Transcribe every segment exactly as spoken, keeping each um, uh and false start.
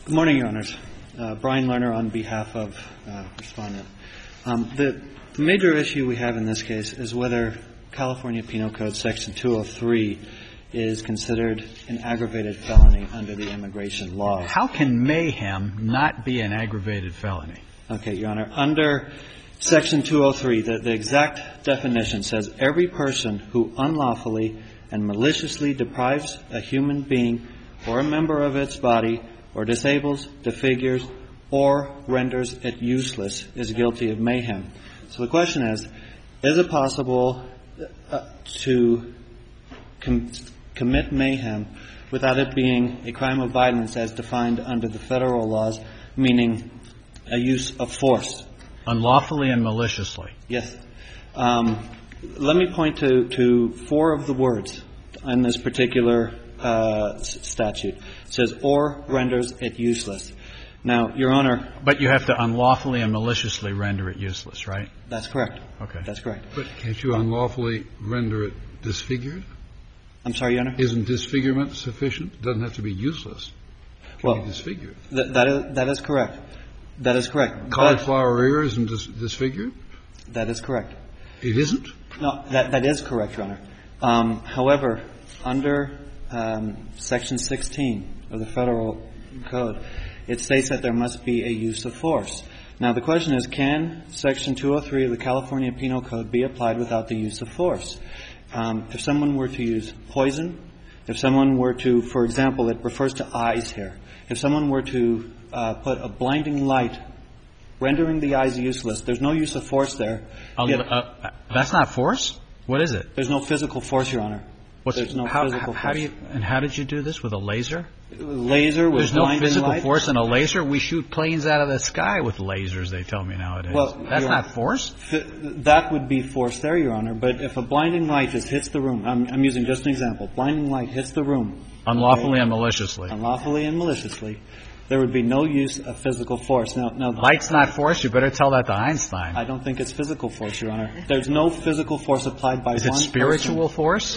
Good morning, Your Honors. Uh, Brian Lerner on behalf of uh, Respondent. Um, the, the major issue we have in this case is whether California Penal Code Section two oh three is considered an aggravated felony under the immigration law. How can mayhem not be an aggravated felony? Okay, Your Honor. Under Section two oh three, the, the exact definition says every person who unlawfully and maliciously deprives a human being or a member of its body or disables, disfigures, or renders it useless is guilty of mayhem. So the question is, is it possible uh, to com- commit mayhem without it being a crime of violence as defined under the federal laws, meaning a use of force? Unlawfully and maliciously. Yes. Um, let me point to, to four of the words in this particular uh, statute. It says, or renders it useless. Now, Your Honor. But you have to unlawfully and maliciously render it useless, right? That's correct. Okay. That's correct. But can't you unlawfully render it disfigured? I'm sorry, Your Honor? Isn't disfigurement sufficient? It doesn't have to be useless. It can well, be disfigured. Th- that, is, that is correct. That is correct. Cauliflower ear isn't dis- disfigured? That is correct. It isn't? No, that, that is correct, Your Honor. Um, however, under um, Section sixteen of the Federal Code, it states that there must be a use of force. Now, the question is, can Section two oh three of the California Penal Code be applied without the use of force? Um, if someone were to use poison, if someone were to, for example, it refers to eyes here. If someone were to uh, put a blinding light, rendering the eyes useless, there's no use of force there. Uh, uh, that's not force? What is it? There's no physical force, Your Honor. What's, there's no how, physical how, how force. do you, and how did you do this? With a laser? Laser with There's no blinding physical light? force in a laser? We shoot planes out of the sky with lasers, they tell me nowadays. Well, that's Your not force? F- that would be force there, Your Honor. But if a blinding light just hits the room, I'm, I'm using just an example. Blinding light hits the room. Unlawfully okay, and maliciously. Unlawfully and maliciously. There would be no use of physical force. Now, now, light's not force. You better tell that to Einstein. I don't think it's physical force, Your Honor. There's no physical force applied by Is one it spiritual person. force?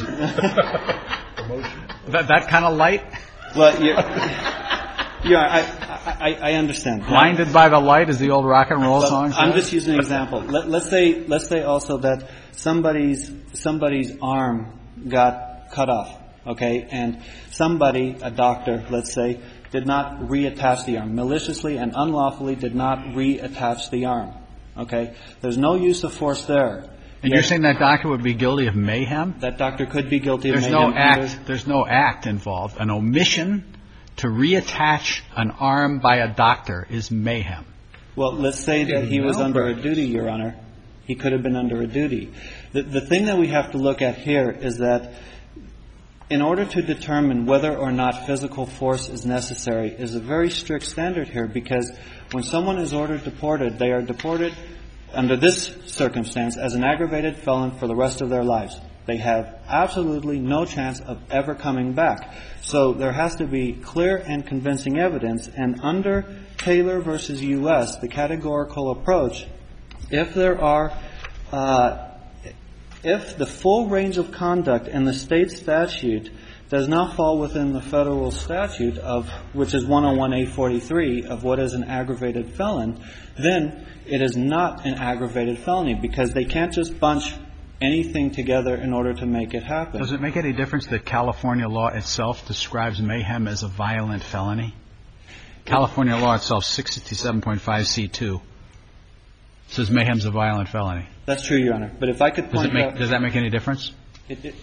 that that kind of light? Well, you're, yeah, I, I, I understand. Blinded by the light is the old rock and roll well, song. I'm just using an example. Let, let's say, let's say also that somebody's somebody's arm got cut off, okay, and somebody, a doctor, let's say, did not reattach the arm. Maliciously and unlawfully did not reattach the arm. Okay? There's no use of force there. And you're saying that doctor would be guilty of mayhem? That doctor could be guilty there's of mayhem. No act, there's no act involved. An omission to reattach an arm by a doctor is mayhem. Well, let's say that he was under a duty, Your Honor. He could have been under a duty. The, the thing that we have to look at here is that in order to determine whether or not physical force is necessary is a very strict standard here, because when someone is ordered deported, they are deported under this circumstance as an aggravated felon for the rest of their lives. They have absolutely no chance of ever coming back. So there has to be clear and convincing evidence, and under Taylor versus U S, the categorical approach, if there are uh If the full range of conduct in the state statute does not fall within the federal statute of, which is one oh one A forty-three, of what is an aggravated felon, then it is not an aggravated felony, because they can't just bunch anything together in order to make it happen. Does it make any difference that California law itself describes mayhem as a violent felony? California law itself, sixty-seven point five C two, says mayhem's a violent felony. That's true, Your Honor. But if I could point does, it make, out, does that make any difference? It, it,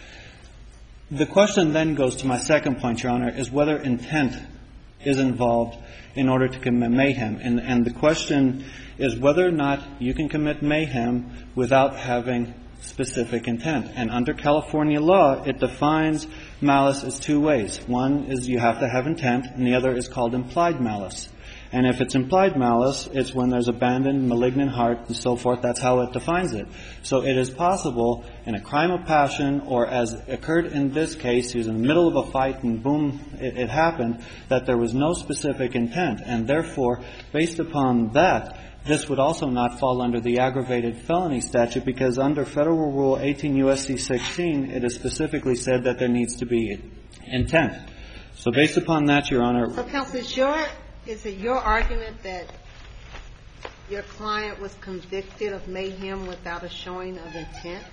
the question then goes to my second point, Your Honor, is whether intent is involved in order to commit mayhem. And, and the question is whether or not you can commit mayhem without having specific intent. And under California law, it defines malice as two ways. One is you have to have intent, and the other is called implied malice. And if it's implied malice, it's when there's abandoned, malignant heart, and so forth. That's how it defines it. So it is possible in a crime of passion, or as occurred in this case, he was in the middle of a fight and boom, it, it happened, that there was no specific intent. And therefore, based upon that, this would also not fall under the aggravated felony statute, because under Federal Rule eighteen U S C sixteen, it is specifically said that there needs to be intent. So based upon that, Your Honor. So, counsel, is, your, is it your argument that your client was convicted of mayhem without a showing of intent?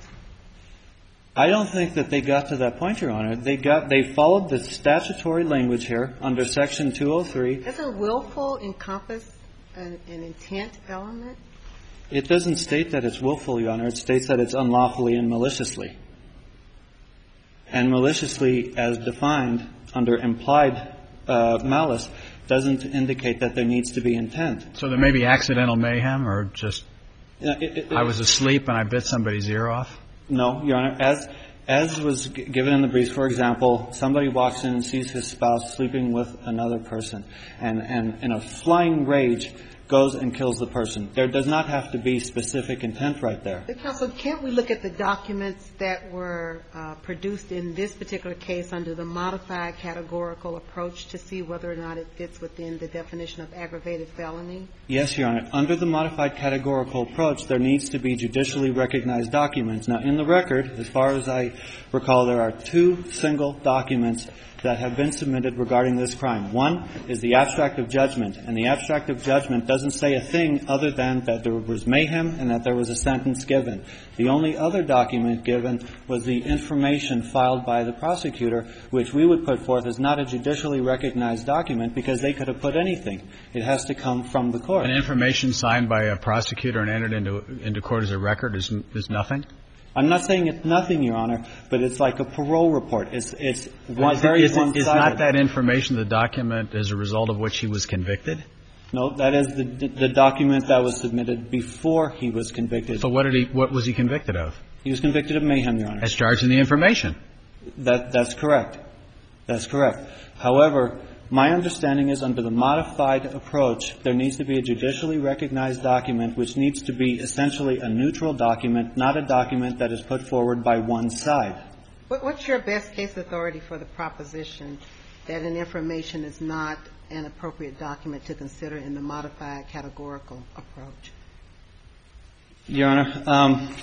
I don't think that they got to that point, Your Honor. They got, they followed the statutory language here under Section two oh three. Doesn't willful encompass an, an intent element? It doesn't state that it's willful, Your Honor. It states that it's unlawfully and maliciously. And maliciously, as defined under implied uh, malice, doesn't indicate that there needs to be intent. So there may be accidental mayhem or just Yeah, it, it, I was asleep and I bit somebody's ear off? No, Your Honor. As as was g- given in the briefs, for example, somebody walks in and sees his spouse sleeping with another person and, and in a flying rage goes and kills the person. There does not have to be specific intent right there. But, counsel, can't we look at the documents that were uh, produced in this particular case under the modified categorical approach to see whether or not it fits within the definition of aggravated felony? Yes, Your Honor. Under the modified categorical approach, there needs to be judicially recognized documents. Now, in the record, as far as I recall, there are two single documents that have been submitted regarding this crime. One is the abstract of judgment, and the abstract of judgment doesn't say a thing other than that there was mayhem and that there was a sentence given. The only other document given was the information filed by the prosecutor, which we would put forth as not a judicially recognized document because they could have put anything. It has to come from the court. And information signed by a prosecutor and entered into into court as a record is is nothing? I'm not saying it's nothing, Your Honor, but it's like a parole report. It's it's one, is very it, is, one-sided. Is not that information the document as a result of which he was convicted? No, that is the the document that was submitted before he was convicted. So what did he? What was he convicted of? He was convicted of mayhem, Your Honor. As charged in the information. That that's correct. That's correct. However, my understanding is under the modified approach, there needs to be a judicially recognized document which needs to be essentially a neutral document, not a document that is put forward by one side. What's your best case authority for the proposition that an information is not an appropriate document to consider in the modified categorical approach? Your Honor, um,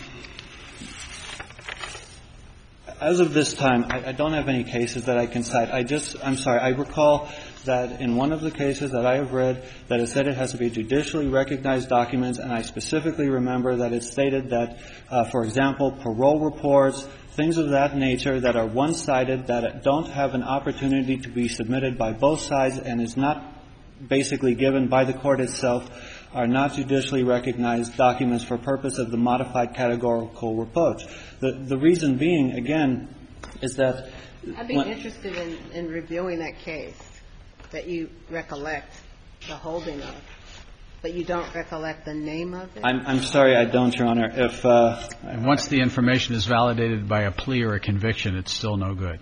as of this time, I, I don't have any cases that I can cite. I just, I'm sorry, I recall that in one of the cases that I have read that it said it has to be judicially recognized documents, and I specifically remember that it stated that, uh, for example, parole reports, things of that nature that are one-sided, that don't have an opportunity to be submitted by both sides and is not basically given by the court itself, are not judicially recognized documents for purpose of the modified categorical approach. The, the reason being, again, is that... I'd be interested in, in reviewing that case that you recollect the holding of, but you don't recollect the name of it? I'm, I'm sorry, I don't, Your Honor. If uh, and once the information is validated by a plea or a conviction, it's still no good.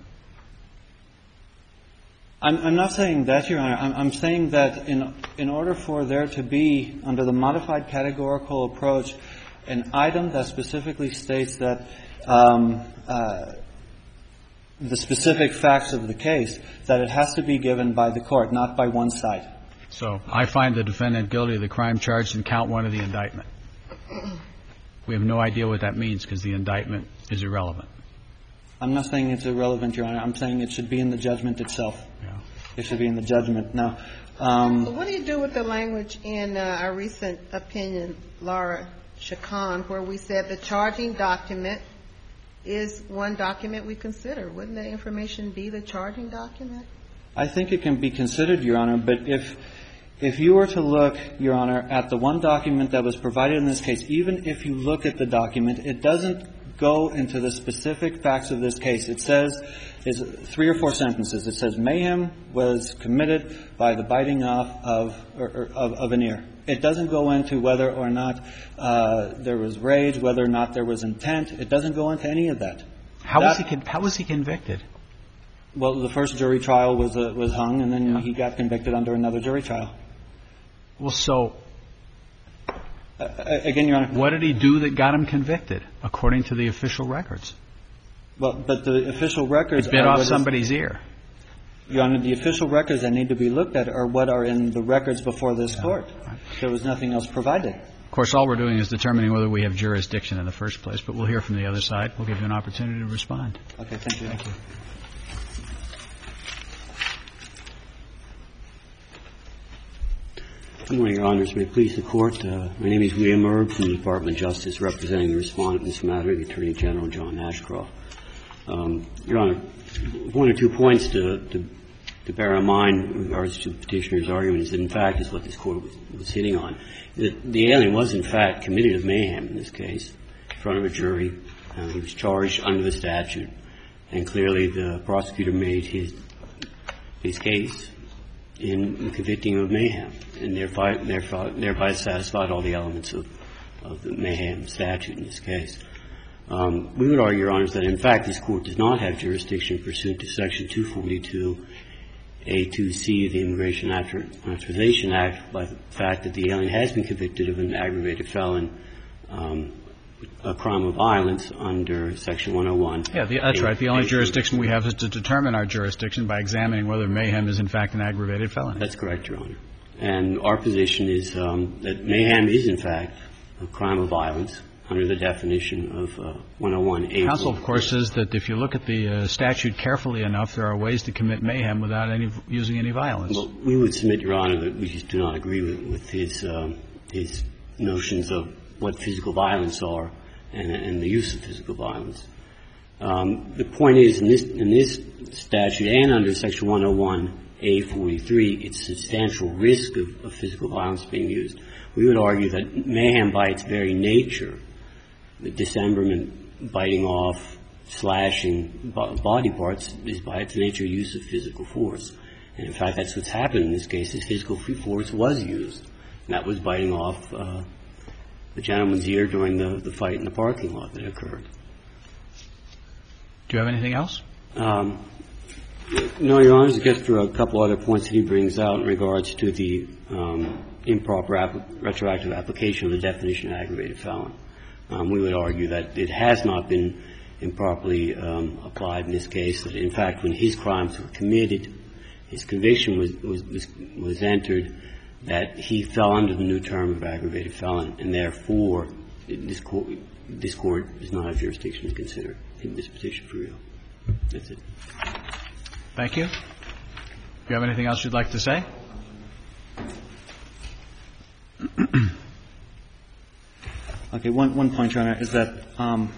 I'm, I'm not saying that, Your Honor. I'm, I'm saying that in in order for there to be, under the modified categorical approach, an item that specifically states that um, uh, the specific facts of the case, that it has to be given by the court, not by one side. So I find the defendant guilty of the crime charged in count one of the indictment. We have no idea what that means because the indictment is irrelevant. I'm not saying it's irrelevant, Your Honor. I'm saying it should be in the judgment itself. Yeah. It should be in the judgment. Now, um, so what do you do with the language in uh, our recent opinion, Laura Chacon, where we said the charging document is one document we consider? Wouldn't that information be the charging document? I think it can be considered, Your Honor, but if if you were to look, Your Honor, at the one document that was provided in this case, even if you look at the document, it doesn't go into the specific facts of this case. It says, is three or four sentences. It says mayhem was committed by the biting off of, or, or, of, of an ear. It doesn't go into whether or not uh, there was rage, whether or not there was intent. It doesn't go into any of that. How that, was he con- How was he convicted? Well, the first jury trial was uh, was hung, and then Yeah. he got convicted under another jury trial. Well, so Uh, again, Your Honor. what did he do that got him convicted, according to the official records? Well, but the official records He bit are off what is- somebody's ear. Your Honor, the official records that need to be looked at are what are in the records before this Yeah. court. There was nothing else provided. Of course, all we're doing is determining whether we have jurisdiction in the first place, but we'll hear from the other side. We'll give you an opportunity to respond. Okay, thank you. Thank you. Good morning, Your Honors. May it please the Court. Uh, my name is William Erb from the Department of Justice, representing the respondent in this matter, the Attorney General John Ashcroft. Um, Your Honor, one or two points to, to, to bear in mind in regards to the petitioner's argument is that, in fact, is what this Court was, was hitting on. The, the alien was, in fact, committed of mayhem in this case in front of a jury. Uh, he was charged under the statute, and clearly the prosecutor made his his case in, in convicting him of mayhem, and thereby, thereby, thereby satisfied all the elements of, of the mayhem statute in this case. Um, we would argue, Your Honors, that in fact this Court does not have jurisdiction pursuant to Section two forty-two A two C of the Immigration Naturalization Act by the fact that the alien has been convicted of an aggravated felon, um, a crime of violence under Section one oh one. Yeah, the, that's right. The only jurisdiction we have is to determine our jurisdiction by examining whether mayhem is in fact an aggravated felony. That's correct, Your Honor. And our position is um, that mayhem is in fact a crime of violence under the definition of uh, one oh one A. Counsel, of course, says that if you look at the uh, statute carefully enough, there are ways to commit mayhem without any using any violence. Well, we would submit, Your Honor, that we just do not agree with, with his um, his notions of what physical violence are and, and the use of physical violence. Um, the point is, in this in this statute and under Section one oh one A forty-three, it's substantial risk of, of physical violence being used. We would argue that mayhem, by its very nature, the dismemberment, biting off, slashing body parts, is by its nature use of physical force. And in fact, that's what's happened in this case, is physical force was used. And that was biting off uh, the gentleman's ear during the, the fight in the parking lot that occurred. Do you have anything else? Um, no, Your Honor, to get through a couple other points that he brings out in regards to the um, improper app- retroactive application of the definition of aggravated felon. Um, we would argue that it has not been improperly um, applied in this case, that in fact when his crimes were committed, his conviction was, was, was, was entered, that he fell under the new term of aggravated felon, and therefore this court, this court does not have jurisdiction to consider in this petition for real. That's it. Thank you. Do you have anything else you'd like to say? Okay, one, one point, Your Honor, is that um,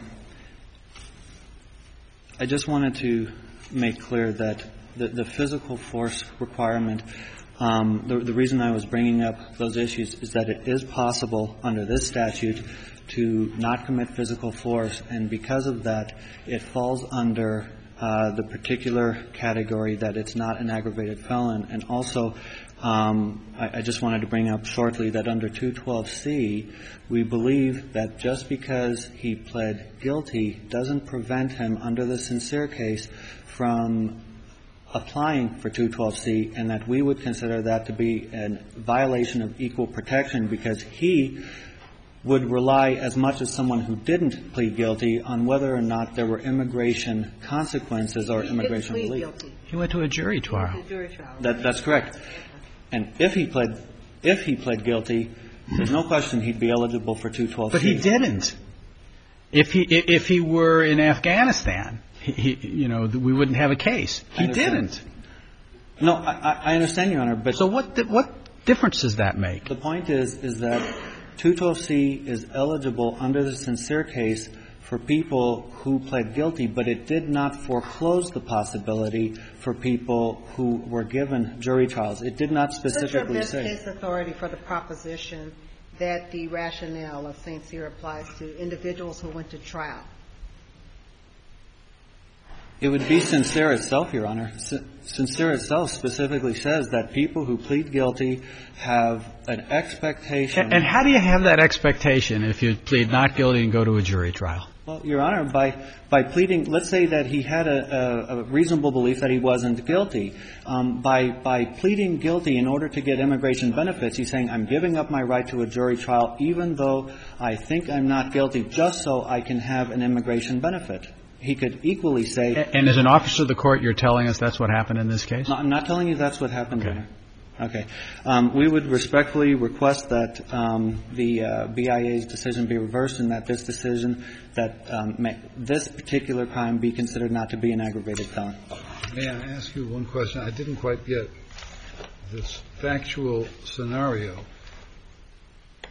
I just wanted to make clear that the, the physical force requirement, um, the, the reason I was bringing up those issues is that it is possible under this statute to not commit physical force, and because of that, it falls under uh, the particular category that it's not an aggravated felon. And also, Um, I, I just wanted to bring up shortly that under two twelve C, we believe that just because he pled guilty doesn't prevent him under the sincere case from applying for two twelve C, and that we would consider that to be a violation of equal protection because he would rely as much as someone who didn't plead guilty on whether or not there were immigration consequences or he immigration didn't plead relief. Guilty. He went to a jury trial. He went to a jury trial. That, that's correct. And if he pled, if he pled guilty, there's no question he'd be eligible for two twelve C. But he didn't. If he if he were in Afghanistan, he, he, you know, we wouldn't have a case. He didn't. No, I, I understand, Your Honor, but so what what difference does that make? The point is is that two twelve C is eligible under the sincere case for people who pled guilty, but it did not foreclose the possibility for people who were given jury trials. It did not specifically What's say. your best case authority for the proposition that the rationale of Saint Cyr applies to individuals who went to trial? It would be sincere itself, Your Honor. Sincere itself specifically says that people who plead guilty have an expectation. And, and how do you have that expectation if you plead not guilty and go to a jury trial? Well, Your Honor, by by pleading, let's say that he had a, a, a reasonable belief that he wasn't guilty. Um, by by pleading guilty in order to get immigration benefits, he's saying, I'm giving up my right to a jury trial even though I think I'm not guilty just so I can have an immigration benefit. He could equally say. And, and as an officer of the court, you're telling us that's what happened in this case? No, I'm not telling you that's what happened, okay. Your Honor. Okay. Um, we would respectfully request that um, the uh, B I A's decision be reversed and that this decision, that um, may, this particular crime be considered not to be an aggravated felony. May I ask you one question? I didn't quite get this factual scenario.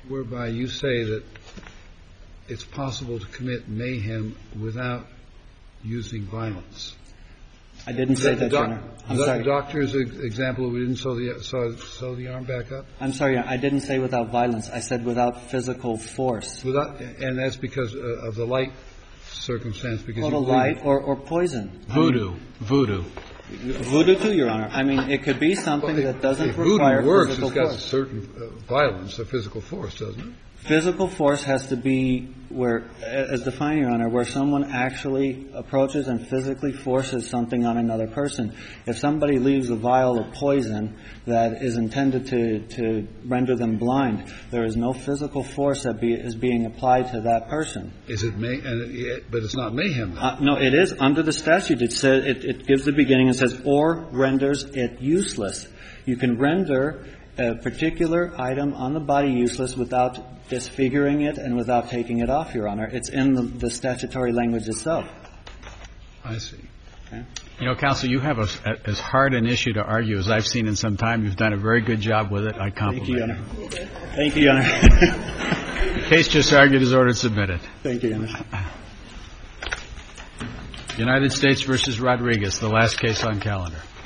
whereby you say that it's possible to commit mayhem without using violence. I didn't say that, Your Honor. I'm Is that sorry. the doctor's example? We didn't sew the, sew, sew the arm back up? I'm sorry, Your Honor. I didn't say without violence. I said without physical force. Without, and that's because uh, of the light circumstance. Because Total you light or, or poison. Voodoo. Voodoo. Voodoo too, Your Honor. I mean, it could be something well, that doesn't if require voodoo works, physical it's got force. certain uh, violence, a physical force, doesn't it? Physical force has to be where, as defined, Your Honor, where someone actually approaches and physically forces something on another person. If somebody leaves a vial of poison that is intended to, to render them blind, there is no physical force that be, is being applied to that person. Is it may? And it, but it's not mayhem. Then. Uh, no, it is under the statute. It says it, it gives the beginning. It says or renders it useless. You can render a particular item on the body useless without disfiguring it and without taking it off, Your Honor. It's in the, the statutory language itself. I see. Okay? You know, counsel, you have a, a, as hard an issue to argue as I've seen in some time. You've done a very good job with it. I compliment Thank you, Your you. Honor. Thank you, Your Honor. The case just argued is ordered submitted. Thank you, Your Honor. United States versus Rodriguez, the last case on calendar.